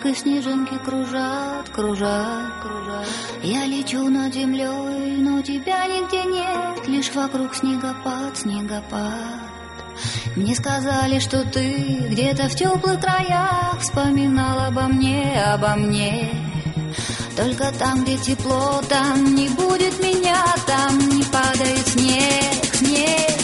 и снежинки кружат, кружат, кружат. Я лечу над землей, но тебя нигде нет, лишь вокруг снегопад, снегопад. Мне сказали, что ты где-то в теплых краях вспоминал обо мне, обо мне. Только там, где тепло, там не будет меня, там не падает снег, снег.